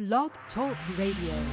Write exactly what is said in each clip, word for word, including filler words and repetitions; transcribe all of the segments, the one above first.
Blog Talk Radio.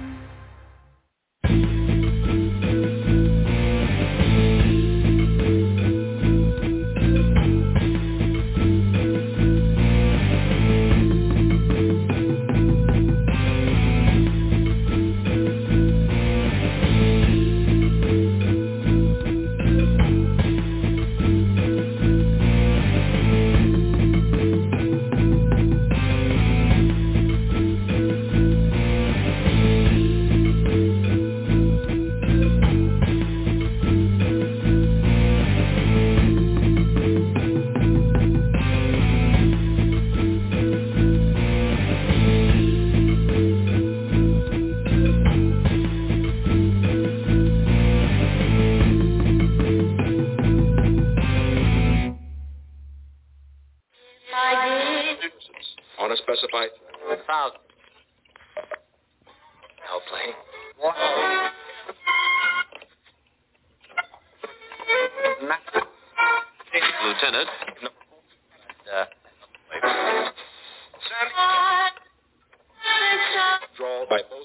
On a specified thousand. Airplane. Lieutenant. Uh, Draw by post.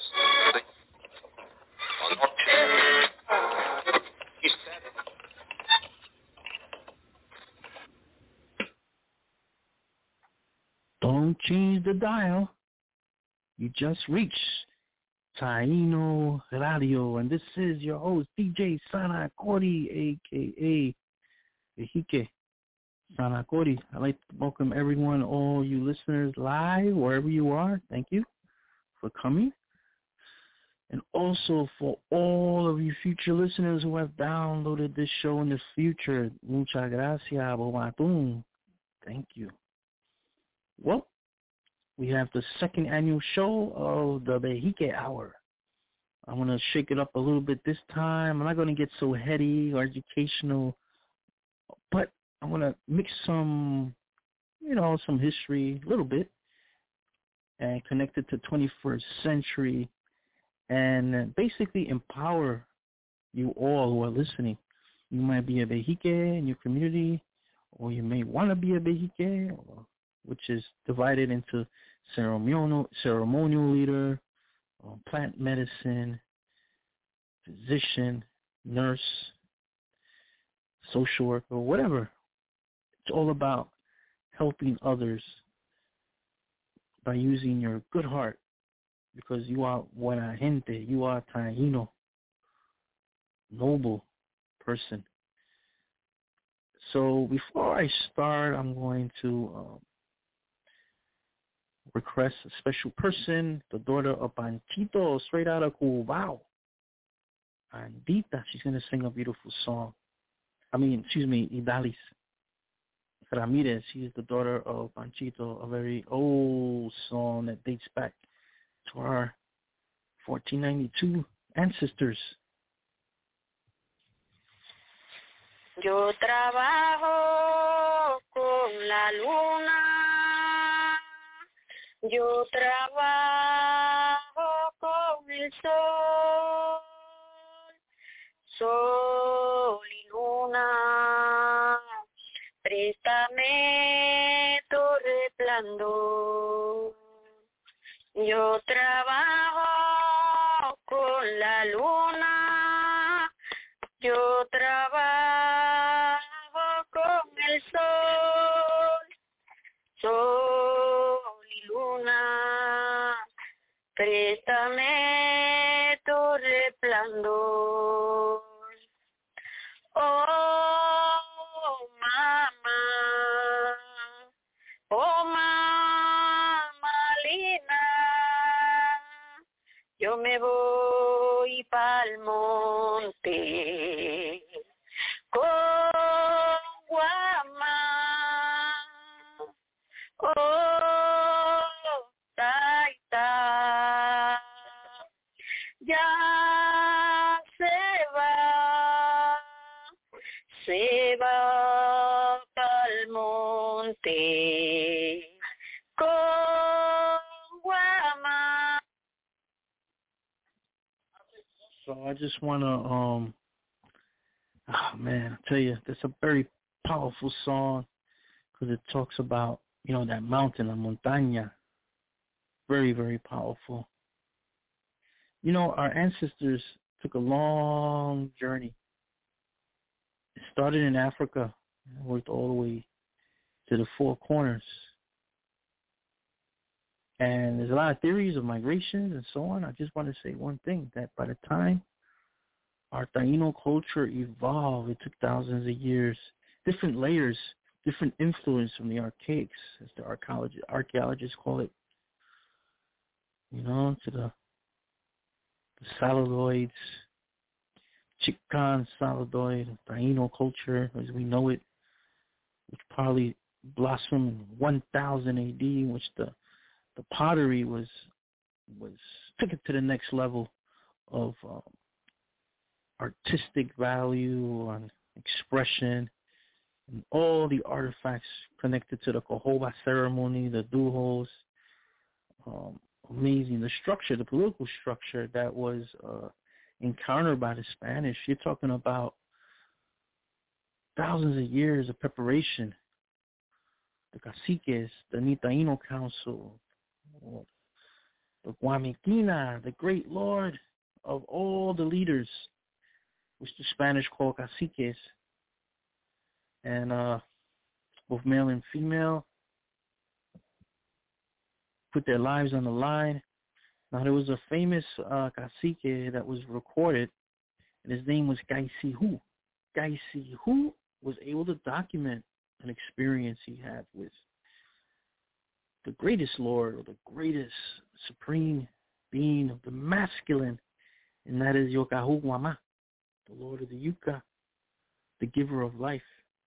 Don't change the dial. You just reached Taino Radio, and this is your host, D J Sana Cori, a k a. Vehike Sana Cori. I'd like to welcome everyone, all you listeners live, wherever you are. Thank you for coming. And also for all of you future listeners who have downloaded this show in the future, muchas gracias, Bobatun. Thank you. Well, we have the second annual show of the Vehike Hour. I'm going to shake it up a little bit this time. I'm not going to get so heady or educational, but I'm going to mix some, you know, some history a little bit and connect it to twenty-first century and basically empower you all who are listening. You might be a Vehike in your community, or you may want to be a Vehike, or which is divided into ceremonial, ceremonial leader, um, plant medicine, physician, nurse, social worker, whatever. It's all about helping others by using your good heart, because you are buena gente, you are Taino, noble person. So before I start, I'm going to um, request a special person, the daughter of Panchito, straight out of Cubao. Andita, she's going to sing a beautiful song. I mean, excuse me, Idalis Ramirez. She is the daughter of Panchito, a very old song that dates back to our fourteen ninety-two ancestors. Yo trabajo con la luna. Yo trabajo con el sol, sol y luna, préstame tu resplandor. Yo trabajo con la luna, yo trabajo con el sol, sol y luna, préstame tu resplandor. Oh, mamá, oh, mamá linda, yo me voy pa'l monte con guamá. Oh, taita, ya se va, se va pa'l monte con guamá. So I just want to, um, oh man, I tell you, it's a very powerful song because it talks about, you know, that mountain, la montaña, Very, very powerful. You know, our ancestors took a long journey. It started in Africa and worked all the way to the four corners. And there's a lot of theories of migrations and so on. I just want to say one thing, that by the time our Taino culture evolved, it took thousands of years, different layers, different influence from the archaics, as the archaeologists, archaeologists call it, you know, to the, the Salidoids, Chican Salidoid, Taino culture as we know it, which probably blossomed in one thousand A D, in which the the pottery was was took it to the next level of um, artistic value and expression, and all the artifacts connected to the Cahoba ceremony, the dujos, um, amazing. The structure, the political structure that was uh, encountered by the Spanish. You're talking about thousands of years of preparation. The caciques, the Nitaino Council, the Guamequina, the great lord of all the leaders, which the Spanish call caciques, and uh, both male and female put their lives on the line. Now, there was a famous uh, cacique that was recorded, and his name was Gaisihu. Gaisihu was able to document an experience he had with the greatest lord, or the greatest supreme being of the masculine, and that is Yokahuguama, the lord of the Yucca, the giver of life.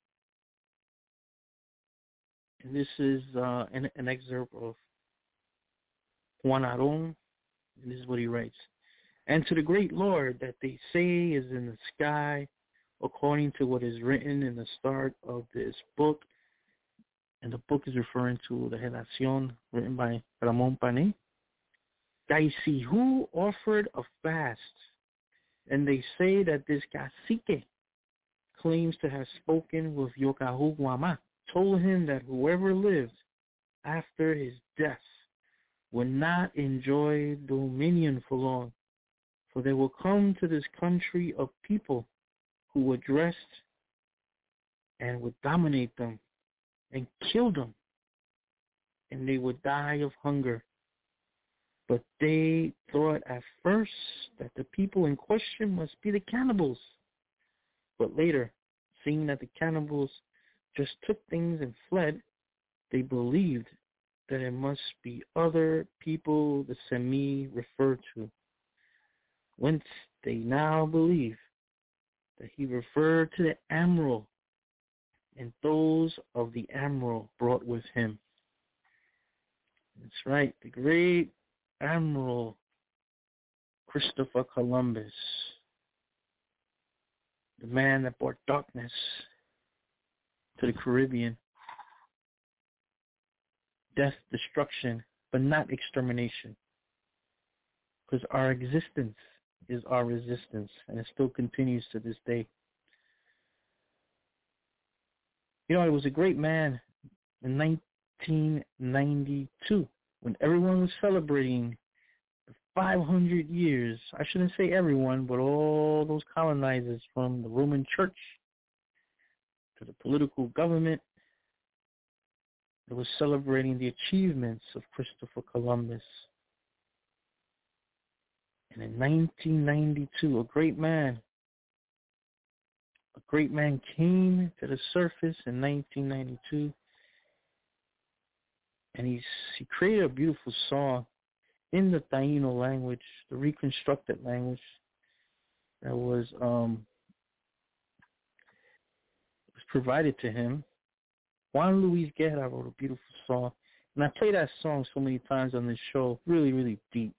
And this is uh, an, an excerpt of Juan Aron, and this is what he writes. And to the great Lord that they say is in the sky, according to what is written in the start of this book, and the book is referring to the Relación written by Ramon Pané, Gaisihu offered a fast, and they say that this cacique claims to have spoken with Yokahuguama, told him that whoever lived after his death would not enjoy dominion for long, for there will come to this country a people who would dress and would dominate them and kill them, and they would die of hunger. But they thought at first that the people in question must be the cannibals. But later, seeing that the cannibals just took things and fled, they believed that it must be other people the Semi referred to, whence they now believe that he referred to the Amro and those of the Amro brought with him. That's right, the great Admiral Christopher Columbus, the man that brought darkness to the Caribbean, death, destruction, but not extermination, because our existence is our resistance, and it still continues to this day. You know, it was a great man in nineteen ninety-two when everyone was celebrating the five hundred years. I shouldn't say everyone, but all those colonizers, from the Roman Church to the political government, that was celebrating the achievements of Christopher Columbus. And in nineteen ninety-two, a great man, a great man came to the surface in nineteen ninety-two, and he's, he created a beautiful song in the Taino language, the reconstructed language that was um, was provided to him. Juan Luis Guerra wrote a beautiful song, and I play that song so many times on this show, really, really deep.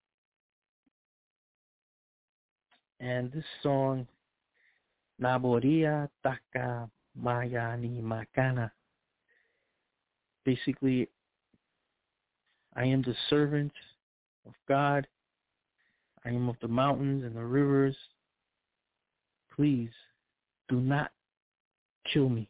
And this song, Naboria Taka Mayani Makana, basically, I am the servant of God. I am of the mountains and the rivers. Please do not kill me.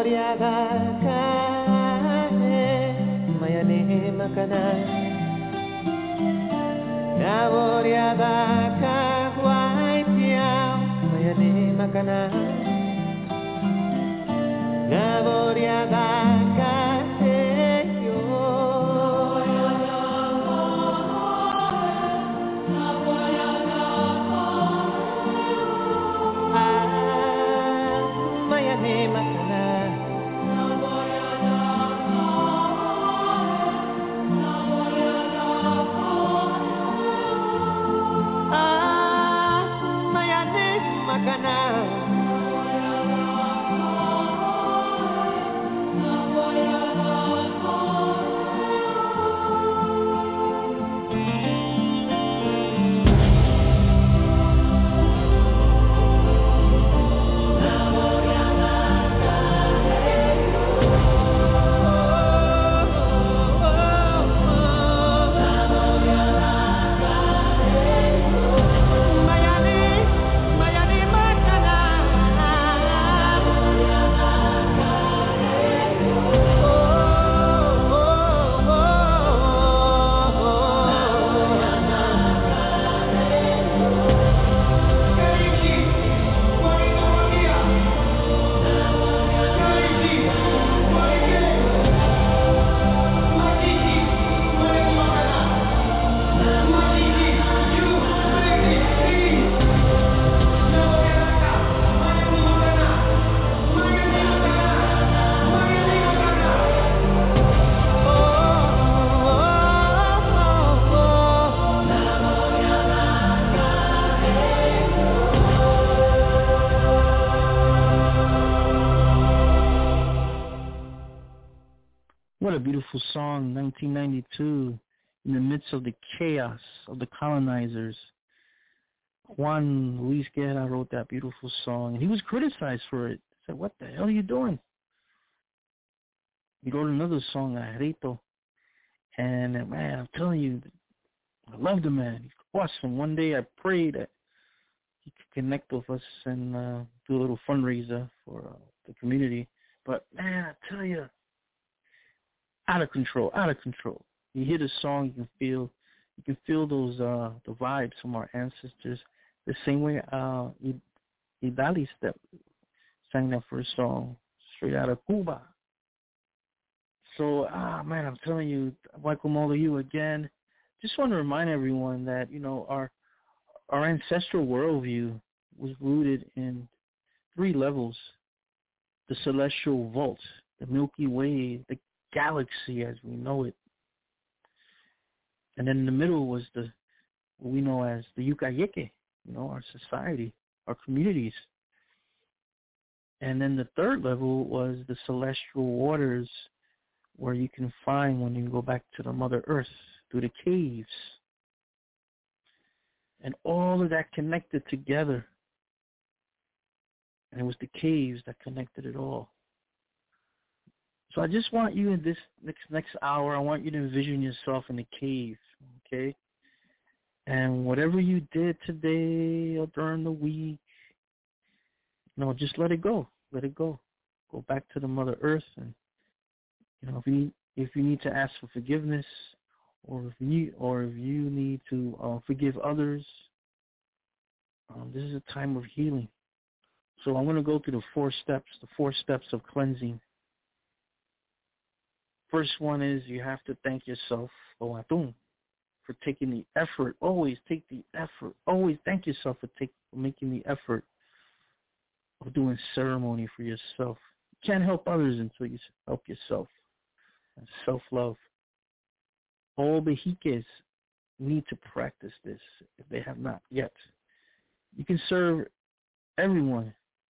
What a beautiful song, nineteen ninety-two, in the midst of the chaos of the colonizers. Juan Luis Guerra wrote that beautiful song, and he was criticized for it. He said, what the hell are you doing? He wrote another song, Arito, and man, I'm telling you, I love the man. He's awesome. One day I prayed that he could connect with us and uh, do a little fundraiser for uh, the community. But man, I tell you, out of control, out of control. You hear the song, you can feel, you can feel those uh, the vibes from our ancestors. The same way uh, Idali Step sang that first song, straight out of Cuba. So, ah, man, I'm telling you, welcome all of you again. Just want to remind everyone that, you know, our our ancestral worldview was rooted in three levels: the celestial vault, the Milky Way, the galaxy as we know it. And then in the middle was the what we know as the Yucayeke, you know, our society, our communities. And then the third level was the celestial waters, where you can find when you go back to the Mother Earth through the caves. And all of that connected together. And it was the caves that connected it all. So I just want you in this next next hour, I want you to envision yourself in the cave, okay? And whatever you did today or during the week, you know, just let it go. Let it go. Go back to the Mother Earth, and you know, if you if you need to ask for forgiveness, or if you or if you need to uh, forgive others, um, this is a time of healing. So I'm going to go through the four steps, the four steps of cleansing. First one is you have to thank yourself, Oatum, for taking the effort. Always take the effort. Always thank yourself for, take, for making the effort of doing ceremony for yourself. You can't help others until you help yourself. And self-love. All the hikes need to practice this if they have not yet. You can serve everyone,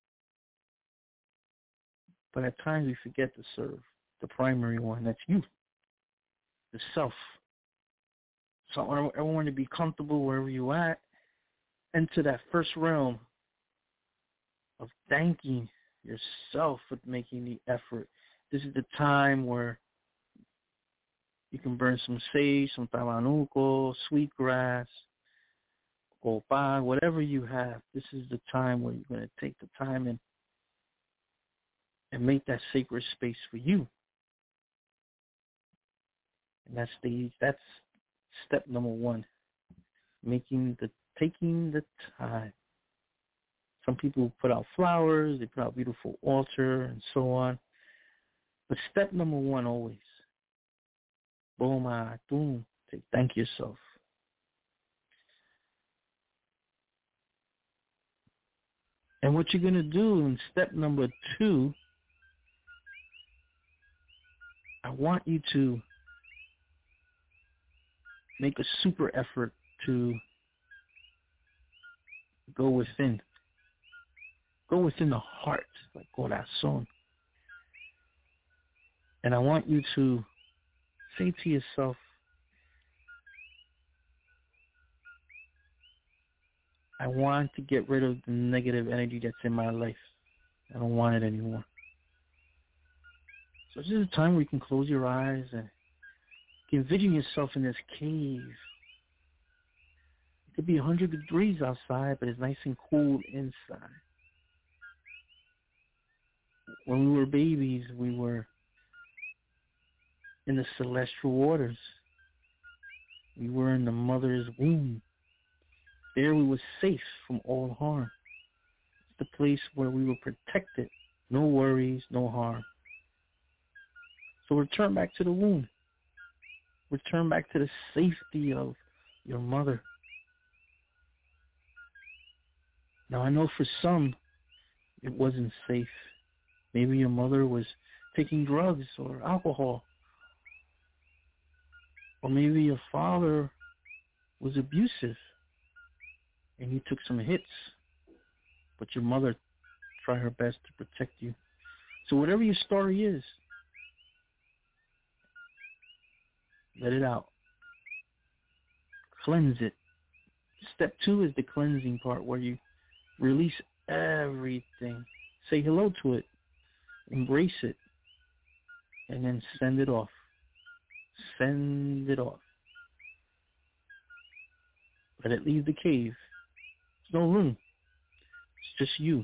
but at times we forget to serve the primary one. That's you, the self. So I want everyone to be comfortable wherever you're at. Enter that first realm of thanking yourself for making the effort. This is the time where you can burn some sage, some tabanuco, sweetgrass, copal, whatever you have. This is the time where you're going to take the time and and make that sacred space for you. And that's the that's step number one. Making the taking the time. Some people put out flowers, they put out beautiful altar and so on. But step number one always, Boma Atum, say thank yourself. And what you're going to do in step number two, I want you to make a super effort to go within. Go within the heart, like corazón. And I want you to say to yourself, I want to get rid of the negative energy that's in my life. I don't want it anymore. So this is a time where you can close your eyes and you can envision yourself in this cave. It could be one hundred degrees outside, but it's nice and cool inside. When we were babies, we were in the celestial waters. We were in the mother's womb. There we were safe from all harm. It's the place where we were protected. No worries, no harm. So return back to the womb. Return back to the safety of your mother. Now I know for some, it wasn't safe. Maybe your mother was taking drugs or alcohol. Or maybe your father was abusive and you took some hits, but your mother tried her best to protect you. So whatever your story is, let it out. Cleanse it. Step two is the cleansing part where you release everything. Say hello to it. Embrace it. And then send it off. Send it off. Let it leave the cave. There's no room. It's just you.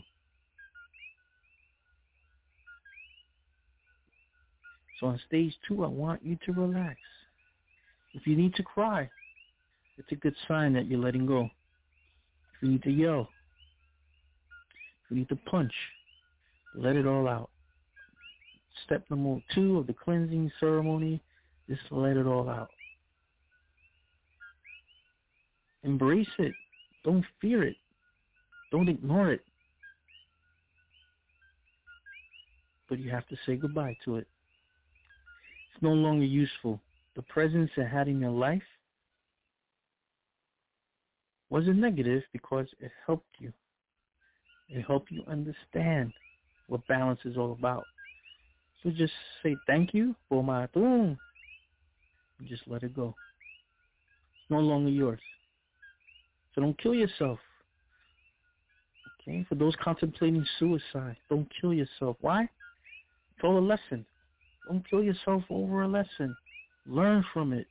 So on stage two, I want you to relax. If you need to cry, it's a good sign that you're letting go. If you need to yell, if you need to punch, let it all out. Step number two of the cleansing ceremony is to let it all out. Embrace it. Don't fear it. Don't ignore it. But you have to say goodbye to it. It's no longer useful. The presence it had in your life wasn't negative because it helped you. It helped you understand what balance is all about. So just say thank you, Boma Atum, and just let it go. It's no longer yours. So don't kill yourself. Okay? For those contemplating suicide, don't kill yourself. Why? It's all a lesson. Don't kill yourself over a lesson. Learn from it.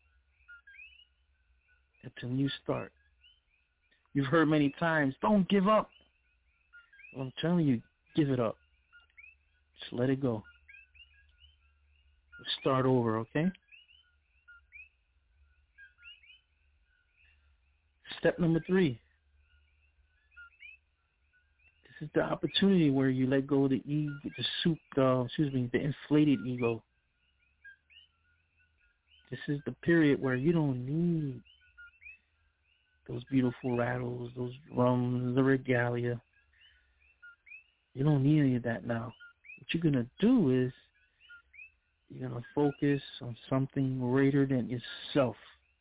It's a new start. You've heard many times, don't give up. Well, I'm telling you, give it up. Just let it go. Let's start over, okay? Step number three. This is the opportunity where you let go of the ego, the soup, uh, excuse me, the inflated ego. This is the period where you don't need those beautiful rattles, those drums, the regalia. You don't need any of that now. What you're going to do is you're going to focus on something greater than yourself.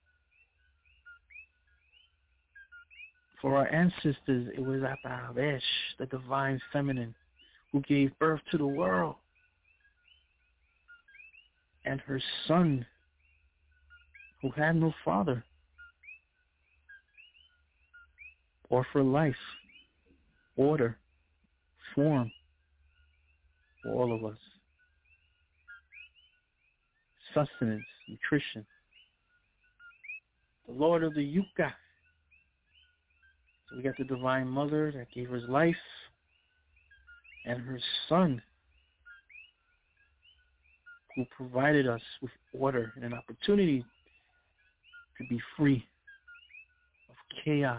For our ancestors, it was Atabesh, the divine feminine, who gave birth to the world. And her son, who had no father. Or for life, order, form, for all of us. Sustenance, nutrition. The Lord of the Yucca. So we got the Divine Mother that gave us life, and her son who provided us with order and an opportunity to be free of chaos.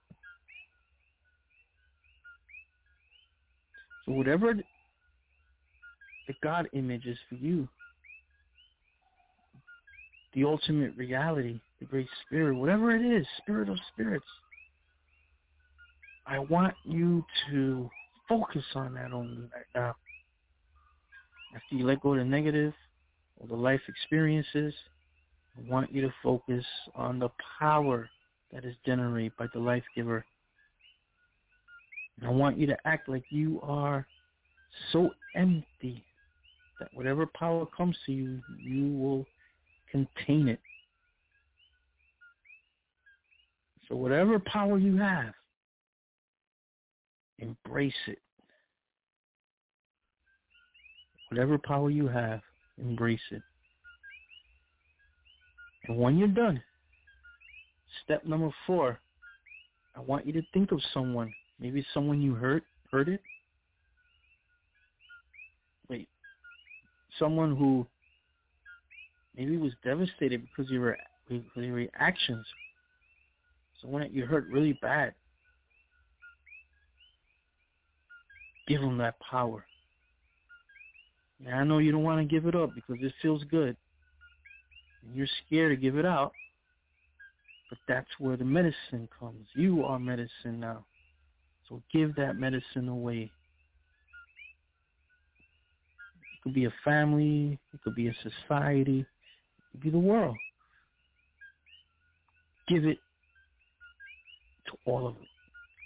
So whatever the God image is for you, the ultimate reality, the great spirit, whatever it is, spirit of spirits, I want you to focus on that only right now. After you let go of the negative or the life experiences, I want you to focus on the power that is generated by the life giver. And I want you to act like you are so empty that whatever power comes to you, you will contain it. So whatever power you have, embrace it. Whatever power you have, embrace it. And when you're done, step number four, I want you to think of someone. Maybe someone you hurt, hurt it. Wait, someone who maybe was devastated because of your, because of your actions. Someone that you hurt really bad. Give them that power. And I know you don't want to give it up because it feels good. And you're scared to give it out. But that's where the medicine comes. You are medicine now. So give that medicine away. It could be a family. It could be a society. It could be the world. Give it to all of it.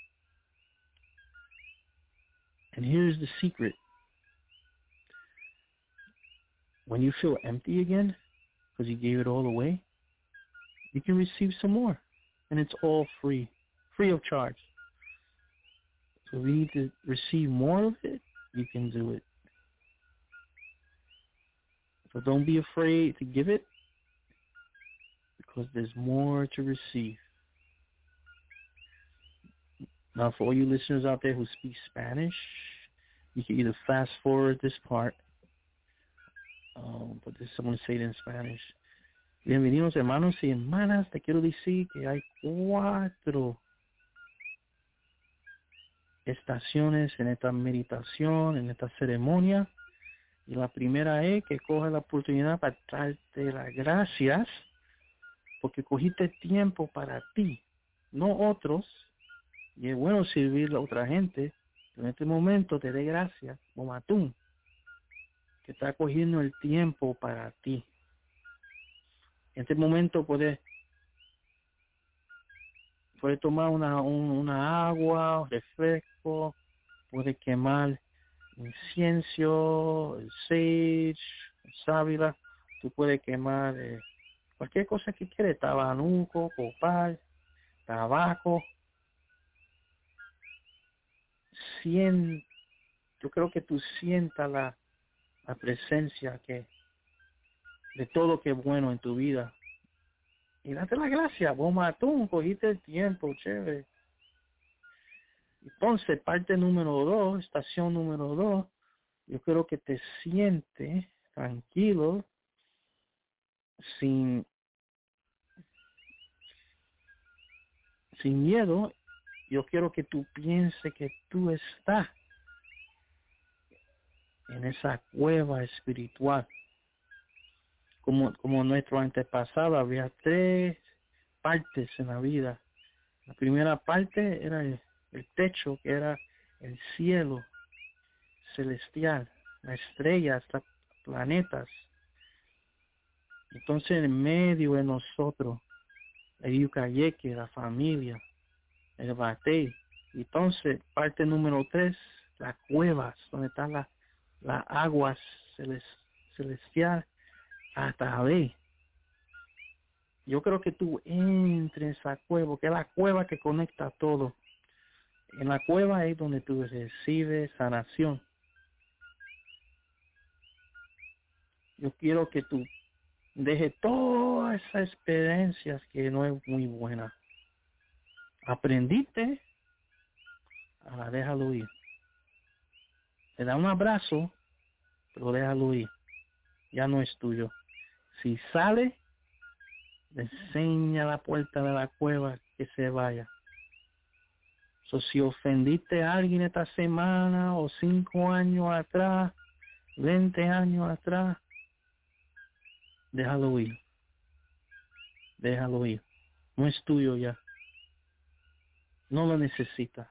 And here's the secret. When you feel empty again, because you gave it all away, you can receive some more. And it's all free, free of charge. So if you need to receive more of it, you can do it. So don't be afraid to give it, because there's more to receive. Now, for all you listeners out there who speak Spanish, you can either fast forward this part, um, but this I'm going to say it in Spanish. Bienvenidos, hermanos y hermanas. Te quiero decir que hay cuatro estaciones en esta meditación, en esta ceremonia. Y la primera es que coge la oportunidad para darte las gracias porque cogiste tiempo para ti, no otros. Y es bueno servir a otra gente. Pero en este momento te dé gracias, como tú, que está cogiendo el tiempo para ti. En este momento puedes puede tomar una, un, una agua, refresco, puede quemar incienso, el sage, el sábila, tú puedes quemar eh, cualquier cosa que quieras, tabanuco, copal, tabaco. Cien, yo creo que tú sientas la, la presencia que de todo lo que es bueno en tu vida. Y date las gracias, vos matón, cogiste el tiempo, chévere. Entonces, parte número dos, estación número dos, yo creo que te sientes tranquilo, sin, sin miedo. Yo quiero que tú pienses que tú estás en esa cueva espiritual. Como, como nuestro antepasado, había tres partes en la vida. La primera parte era el, el techo, que era el cielo celestial, las estrellas, los planetas. Entonces, en medio de nosotros, el yucayeque, la familia, el batey. Entonces, parte número tres, las cuevas, donde están las, las aguas celes, celestiales a través. Yo creo que tú entres en esa cueva, que es la cueva que conecta todo. En la cueva es donde tú recibes sanación. Yo quiero que tú dejes todas esas experiencias que no es muy buena. Aprendiste, ahora déjalo ir. Te da un abrazo, pero déjalo ir. ya no es tuyo. Si sale, le enseña la puerta de la cueva que se vaya. So, si ofendiste a alguien esta semana o cinco años atrás, veinte años atrás, déjalo ir. Déjalo ir. No es tuyo ya. No lo necesitas.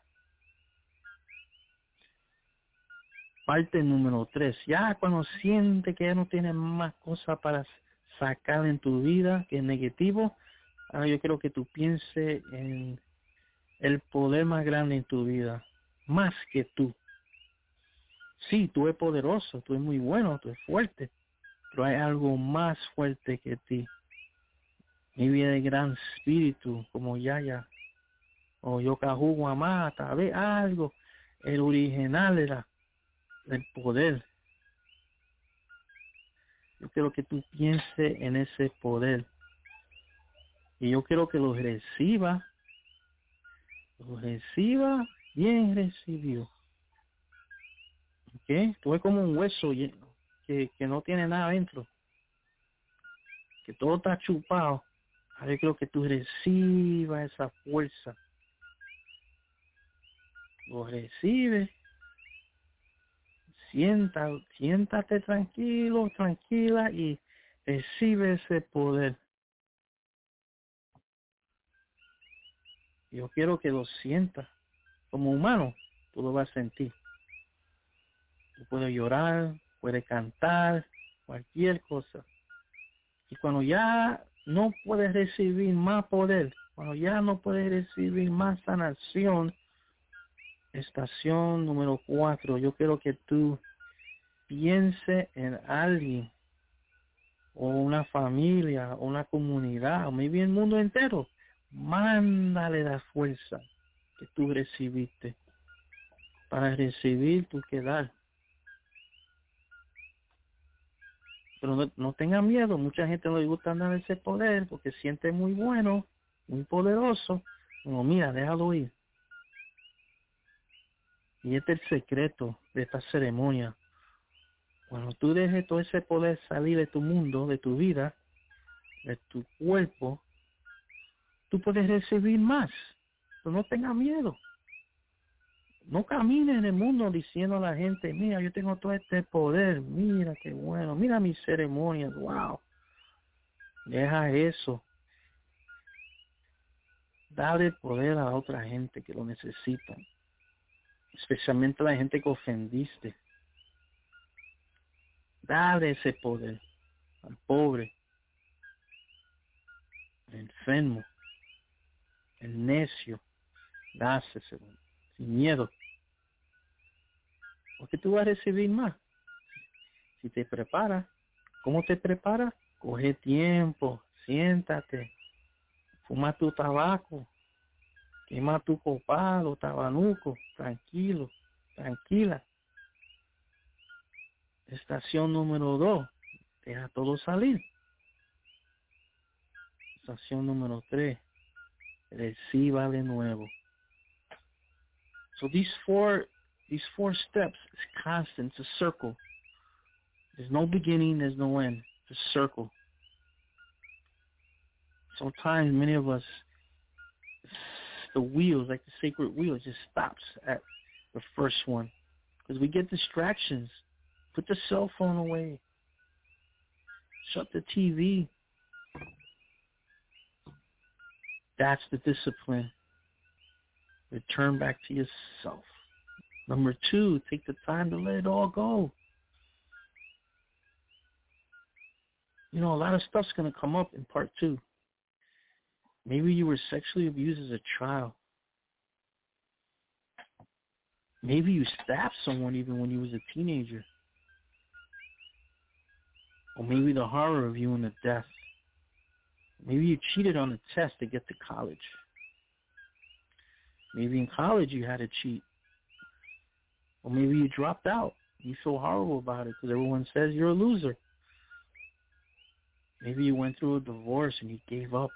Parte número tres. Ya cuando siente que ya no tienes más cosas para sacar en tu vida que es negativo, ahora yo quiero que tú pienses en el poder más grande en tu vida, más que tú. Sí, tú eres poderoso, tú eres muy bueno, tú eres fuerte, pero hay algo más fuerte que ti. Mi vida de gran espíritu, como Yaya, o Yokahu Guamá, tal vez algo, el original era el poder. Yo quiero que tú pienses en ese poder. Y yo quiero que lo reciba, lo reciba bien recibido. ¿Ok? Tú es como un hueso que, que no tiene nada adentro, que todo está chupado. Ahora yo quiero que tú recibas esa fuerza. Lo recibes. Sienta, siéntate tranquilo, tranquila y recibe ese poder. Yo quiero que lo sientas. Como humano, tú lo vas a sentir. Tú puedes llorar, puedes cantar, cualquier cosa. Y cuando ya no puedes recibir más poder, cuando ya no puedes recibir más sanación, estación número cuatro, yo quiero que tú pienses en alguien, o una familia, o una comunidad, o maybe el mundo entero. Mándale la fuerza que tú recibiste. Para recibir tu quedar. Pero no, no tengan miedo, mucha gente no le gusta dar ese poder porque siente muy bueno, muy poderoso. Como mira, déjalo ir. Y este es el secreto de esta ceremonia. Cuando tú dejes todo ese poder salir de tu mundo, de tu vida, de tu cuerpo, tú puedes recibir más. Pero no tengas miedo. No camines en el mundo diciendo a la gente, mira, yo tengo todo este poder, mira qué bueno, mira mis ceremonias, wow. Deja eso. Dale poder a la otra gente que lo necesita, especialmente a la gente que ofendiste. Dale ese poder al pobre, al enfermo, el necio. Dáseselo sin miedo. Porque tú vas a recibir más. Si te preparas, ¿cómo te preparas? Coge tiempo, siéntate, fuma tu tabaco, quema tu copal o tabanuco, tranquilo, tranquila. Estación número dos, deja todo salir. Estación número tres, reciba de nuevo. So these four, these four steps is constant, it's a circle. There's no beginning, there's no end. It's a circle. Sometimes many of us, the wheels, like the sacred wheel, just stops at the first one. Because we get distractions. Put the cell phone away. Shut the T V. That's the discipline. Return back to yourself. Number two, take the time to let it all go. You know, a lot of stuff's going to come up in part two. Maybe you were sexually abused as a child. Maybe you stabbed someone even when you was a teenager. Or maybe the horror of you and the death. Maybe you cheated on a test to get to college. Maybe in college you had to cheat. Or maybe you dropped out. You feel horrible about it because everyone says you're a loser. Maybe you went through a divorce and you gave up.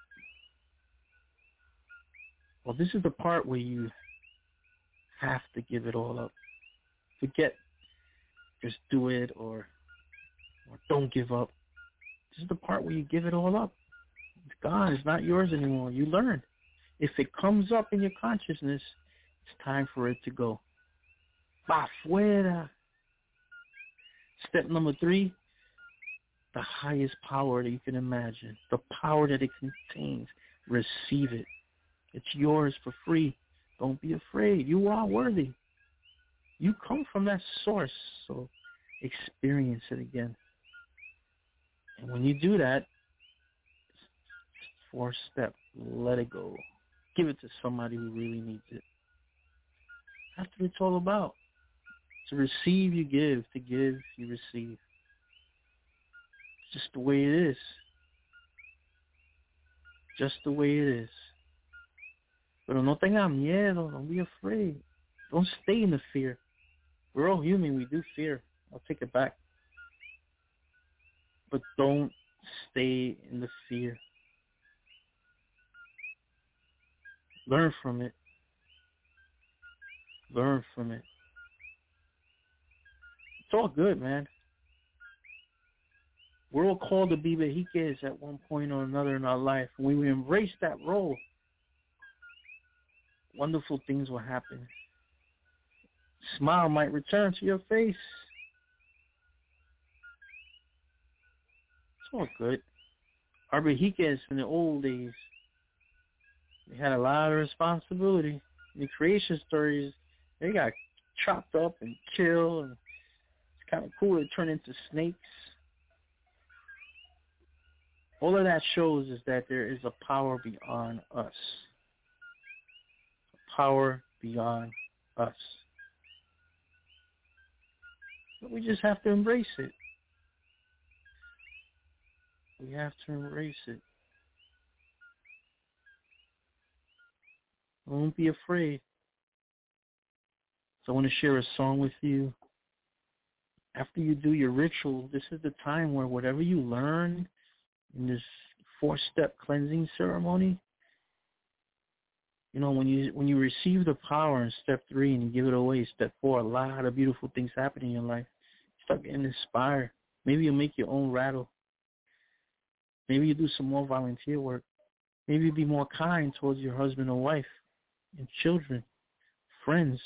Well, this is the part where you have to give it all up. Forget just do it or or don't give up. This is the part where you give it all up. It's gone. It's not yours anymore. You learn. If it comes up in your consciousness, it's time for it to go. Pa fuera. Step number three, the highest power that you can imagine. The power that it contains. Receive it. It's yours for free. Don't be afraid. You are worthy. You come from that source, so experience it again. And when you do that, fourth step, let it go. Give it to somebody who really needs it. That's what it's all about. To receive, you give. To give, you receive. It's just the way it is. Just the way it is. Pero no tenga miedo. Don't be afraid. Don't stay in the fear. We're all human. We do fear. I'll take it back. But don't stay in the fear. Learn from it. Learn from it. It's all good, man. We're all called to be Behikes at one point or another in our life. When we embrace that role, wonderful things will happen. Smile might return to your face. It's all good. Our Behikes in the old days, they had a lot of responsibility. In the creation stories, they got chopped up and killed. And it's kind of cool to turn into snakes. All of that shows is that there is a power beyond us. A power beyond us. But we just have to embrace it. We have to embrace it. Don't be afraid. So I want to share a song with you. After you do your ritual, this is the time where whatever you learn in this four-step cleansing ceremony, you know, when you when you receive the power in step three and you give it away, step four, a lot of beautiful things happen in your life. You start getting inspired. Maybe you make your own rattle. Maybe you do some more volunteer work. Maybe you be more kind towards your husband or wife and children, friends,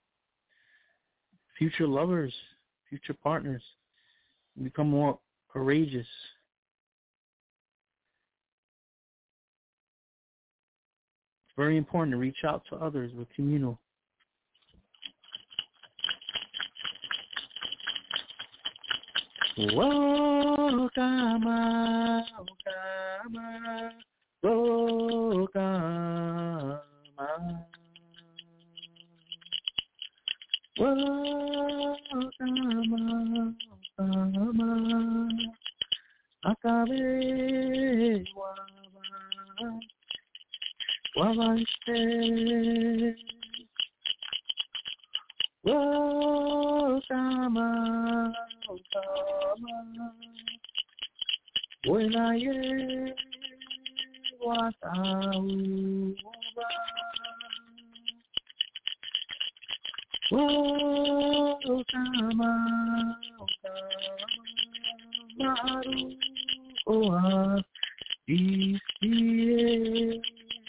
future lovers, future partners. You become more courageous. It's very important to reach out to others with communal. Whoa, kama, kama, whoa, kama, whoa, kama, kama, akabe, waba, waba este, whoa, kama, kama, buena ye, watauba, whoa, kama, kama, maru, oa, isie,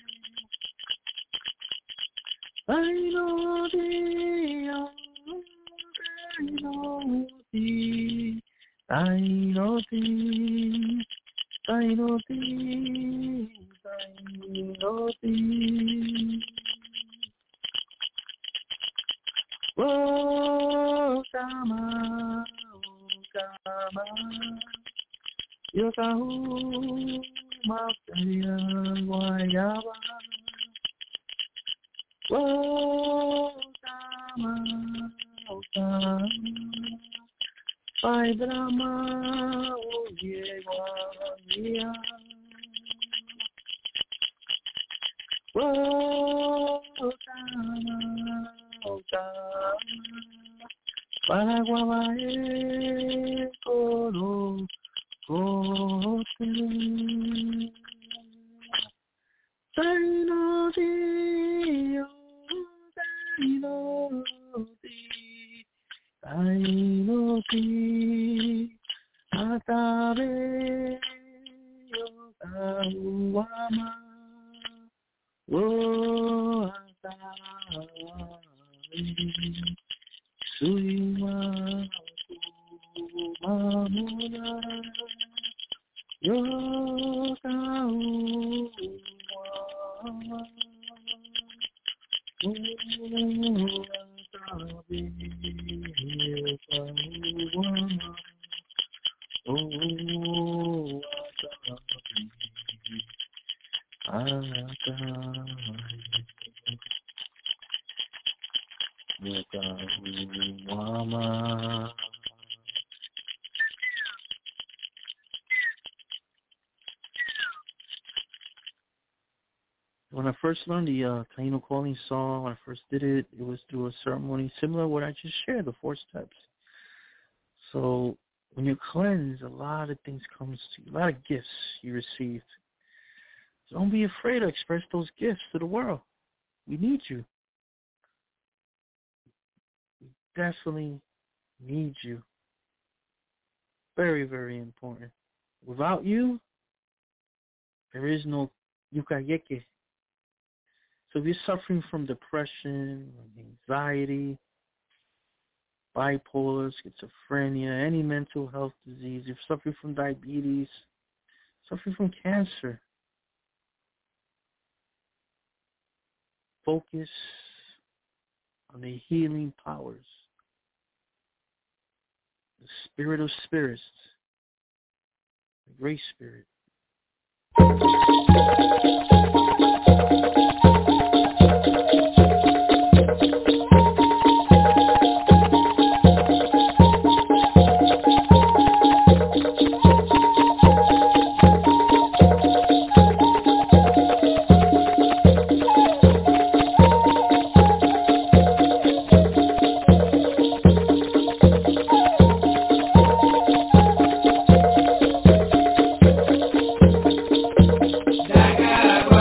I know thee, I know thee, I know thee, I know thee, I know thee. Oh, kama, oh, kama, yo tahu maafnya guayaba. Oh, kama, oh, kama, pai drama, oh, yeguania. Oh, kama, oh, kama, para guabae, coro, cote. Taino dio, taino di, taino di, Atabe Yokahuama Wo Atabe Suima Kumamuna Yokahuama Wo Atabe Yokahuama Oh, Mama. When I first learned the uh, Taino calling song, when I first did it, it was through a ceremony similar to what I just shared, the four steps. So when you cleanse, a lot of things comes to you, a lot of gifts you received. So don't be afraid to express those gifts to the world. We need you. We definitely need you. Very, very important. Without you, there is no yukayeke. So if you're suffering from depression, anxiety, bipolar, schizophrenia, any mental health disease, if you're suffering from diabetes, suffering from cancer, focus on the healing powers, the spirit of spirits, the great spirit. Daga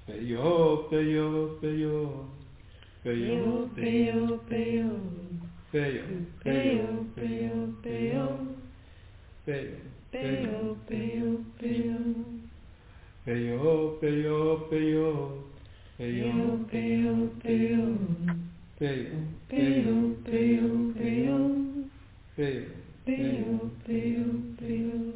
Peyo, peyo, peyo. Peyo, peyo, peyo. Peyo, peyo, peyo, peyo. Peyo, peyo, peyo, peyo. Peyo, peyo, peyo. Peyo, peyo, peyo. Peyo, peyo, peyo, peyo. Peyo, peyo, peyo, peyo.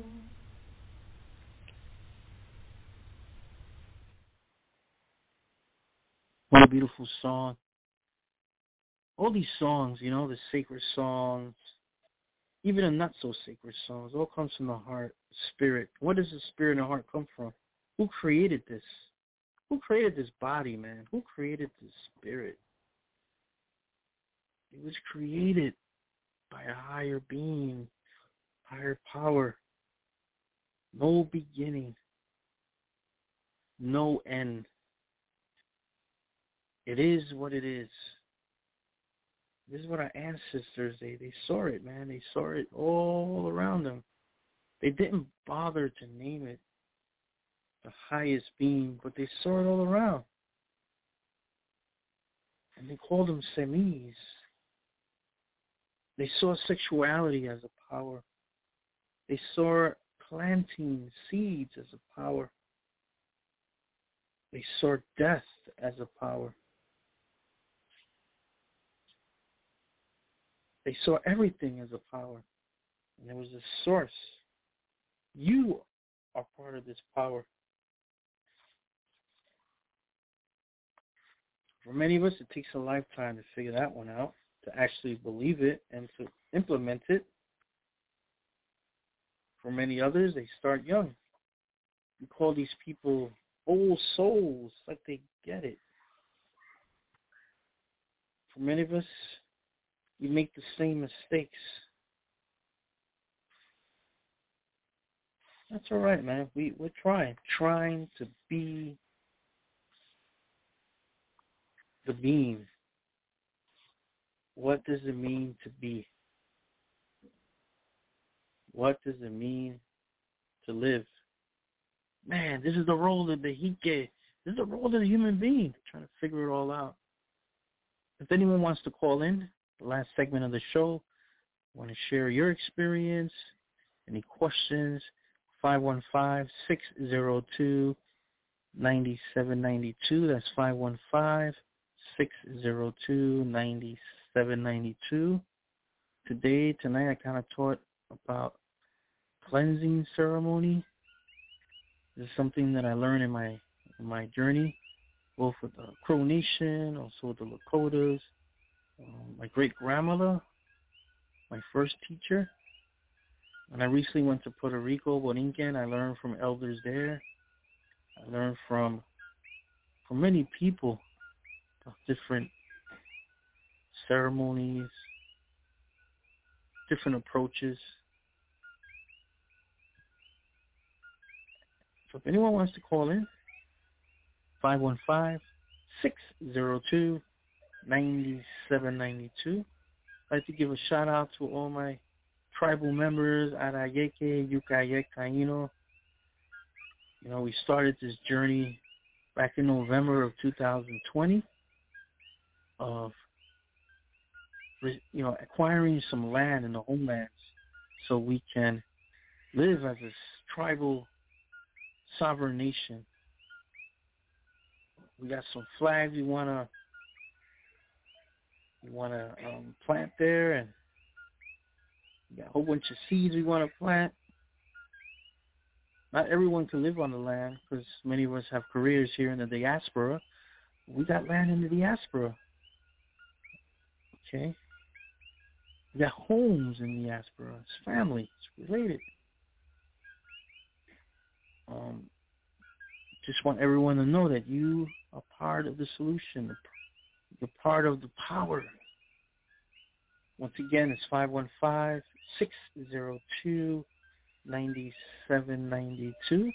What a beautiful song. All these songs, you know, the sacred songs, even the not so sacred songs, all comes from the heart, spirit. Where does the spirit and the heart come from? Who created this? Who created this body, man? Who created this spirit? It was created by a higher being, higher power. No beginning, no end. It is what it is. This is what our ancestors, they, they saw it, man. They saw it all around them. They didn't bother to name it the highest being, but they saw it all around. And they called them semis. They saw sexuality as a power. They saw planting seeds as a power. They saw death as a power. They saw everything as a power. And there was a source. You are part of this power. For many of us, it takes a lifetime to figure that one out, to actually believe it and to implement it. For many others, they start young. We call these people old souls, like they get it. For many of us, we make the same mistakes. That's all right, man. We, we're trying, trying to be the being. What does it mean to be? What does it mean to live? Man, this is the role of the Hike. This is the role of the human being. Trying to figure it all out. If anyone wants to call in, the last segment of the show, want to share your experience, any questions, five one five, six zero two, nine seven nine two. That's five one five, six zero two, nine seven nine two. Today, tonight, I kind of taught about cleansing ceremony. This is something that I learned in my in my journey, both with the Crow Nation, also with the Lakotas. Um, my great-grandmother, my first teacher. When I recently went to Puerto Rico, Borinquen, I learned from elders there. I learned from from many people of different ceremonies, different approaches. So if anyone wants to call in, five one five, six zero two, nine seven nine two. I'd like to give a shout out to all my tribal members, Arayeke, Yucayek, Taino. You know, we started this journey back in November of two thousand twenty of, you know, acquiring some land in the homelands so we can live as a tribal sovereign nation. We got some flags we want to we want to um, plant there, and we got a whole bunch of seeds we want to plant. Not everyone can live on the land because many of us have careers here in the diaspora. We got land in the diaspora. Okay? We got homes in the diaspora. It's family. It's related. Um, just want everyone to know that you are part of the solution. You're part of the power. Once again, it's five one five, six zero two, nine seven nine two.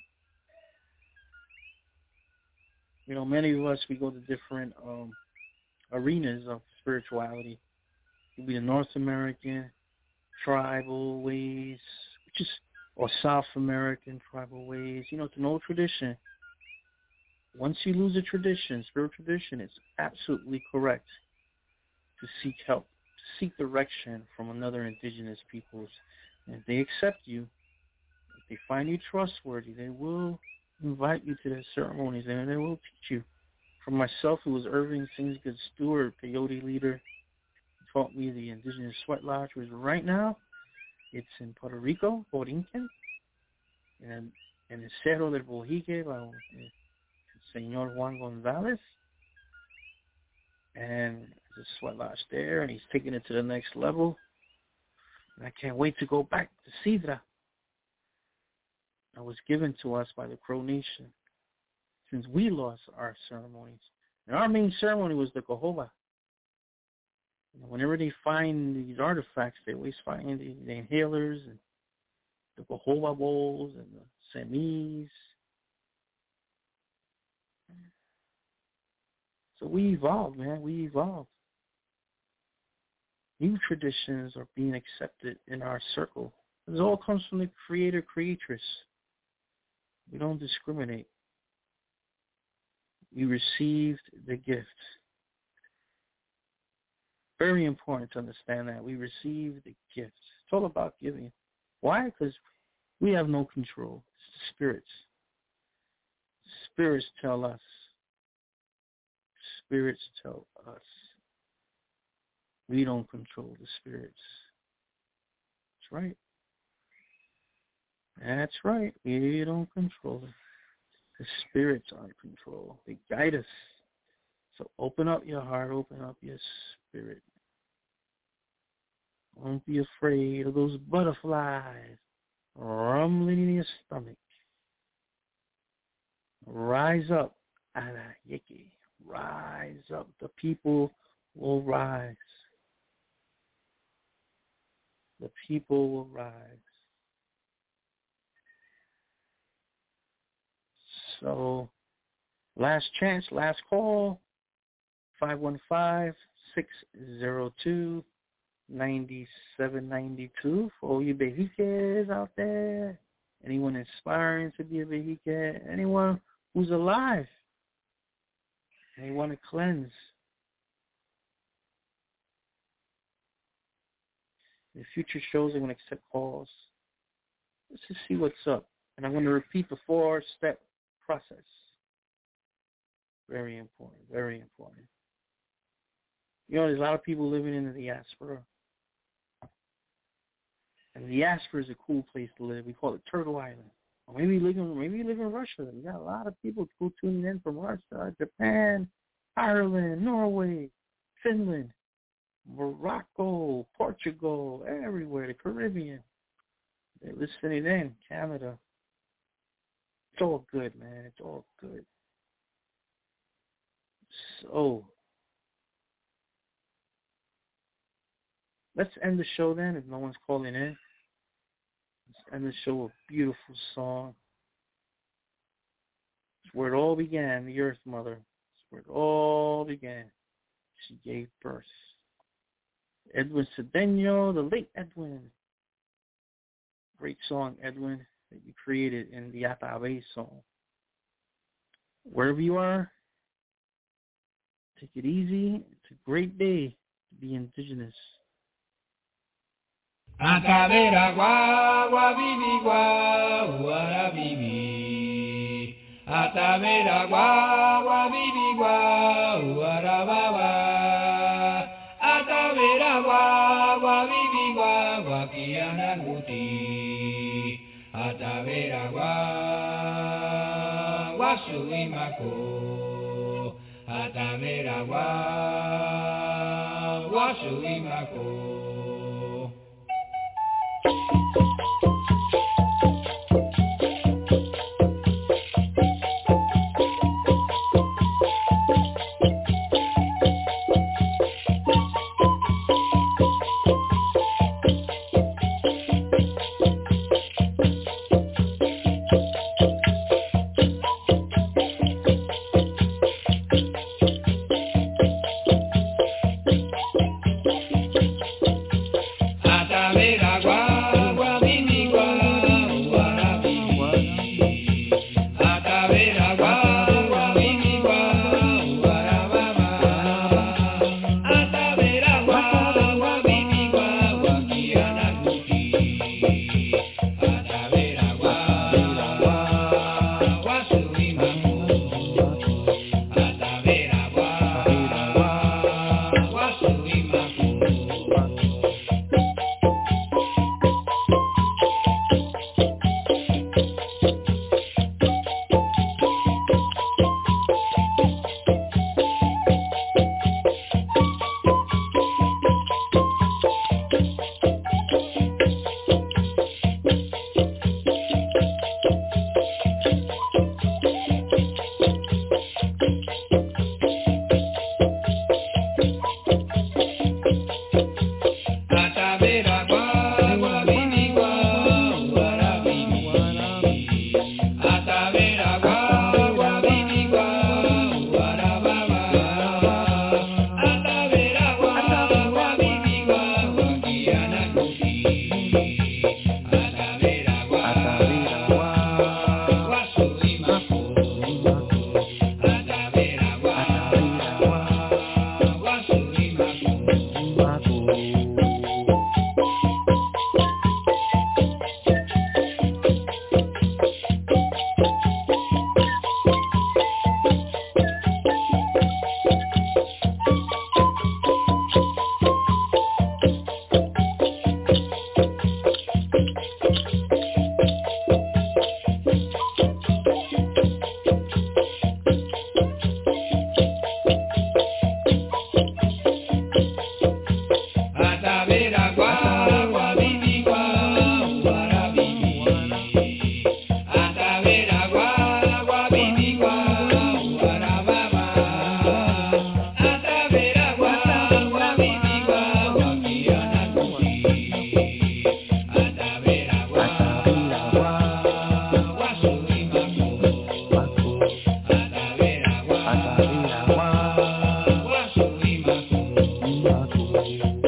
You know, many of us, we go to different um, arenas of spirituality. It could be the North American tribal ways, which is, or South American tribal ways. You know, it's an old tradition. Once you lose a tradition, spiritual tradition, it's absolutely correct to seek help, to seek direction from another indigenous peoples. And if they accept you, if they find you trustworthy, they will invite you to their ceremonies and they will teach you. For myself, it was Irving Singsgood Stewart, peyote leader, who taught me the indigenous sweat lodge, which right now it's in Puerto Rico, Borinquen, and in el Cerro del Bojique by el Señor Juan González. And there's a sweat lodge there, and he's taking it to the next level. And I can't wait to go back to Sidra. That was given to us by the Crow Nation since we lost our ceremonies. And our main ceremony was the Cahoba. Whenever they find these artifacts, they always find the, the inhalers and the Cahoba bowls and the semis. So we evolved, man. We evolved. New traditions are being accepted in our circle. This all comes from the creator, creatress. We don't discriminate. We received the gift. Very important to understand that. We received the gift. It's all about giving. Why? Because we have no control. It's the spirits. Spirits tell us. Spirits tell us. We don't control the spirits. That's right. That's right. We don't control it. The spirits are in control. They guide us. So open up your heart. Open up your spirit. Don't be afraid of those butterflies rumbling in your stomach. Rise up, Ala Yeki. Rise up. The people will rise. The people will rise. So, last chance, last call, five one five, six zero two, nine seven nine two for all you Bejiques out there. Anyone inspiring to be a Bejique, anyone who's alive, and they want to cleanse. In future shows, I'm going to accept calls. Let's just see what's up. And I'm going to repeat the four-step process. Very important, very important. You know, there's a lot of people living in the diaspora. And the diaspora is a cool place to live. We call it Turtle Island. Or maybe you live in, maybe you live in Russia. You got a lot of people who tuning in from Russia, Japan, Ireland, Norway, Finland, Morocco, Portugal, everywhere, the Caribbean. They're listening in, Canada. It's all good, man. It's all good. So, let's end the show then, if no one's calling in. Let's end the show with a beautiful song. It's where it all began, the Earth Mother. It's where it all began. She gave birth. Edwin Cedeno, the late Edwin. Great song, Edwin, that you created in the Atabe song. Wherever you are, take it easy. It's a great day to be indigenous. Atavera gua gua bibi gua uara bibi. Atavera gua gua bibi gua uara baba. Atavera gua gua bibi gua gua kiana guti. Atavera gua gua suimako. Atavera gua gua suimako. Atavera gua gua bibi Atavera,